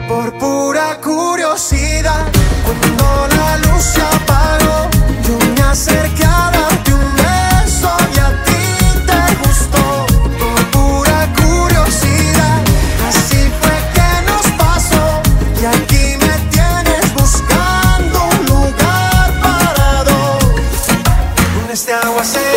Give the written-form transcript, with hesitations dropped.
Por pura curiosidad, cuando la luz se apagó, yo me acerqué a darte un beso y a ti te gustó. Por pura curiosidad, así fue que nos pasó. Y aquí me tienes buscando un lugar para dos. Con este aguacero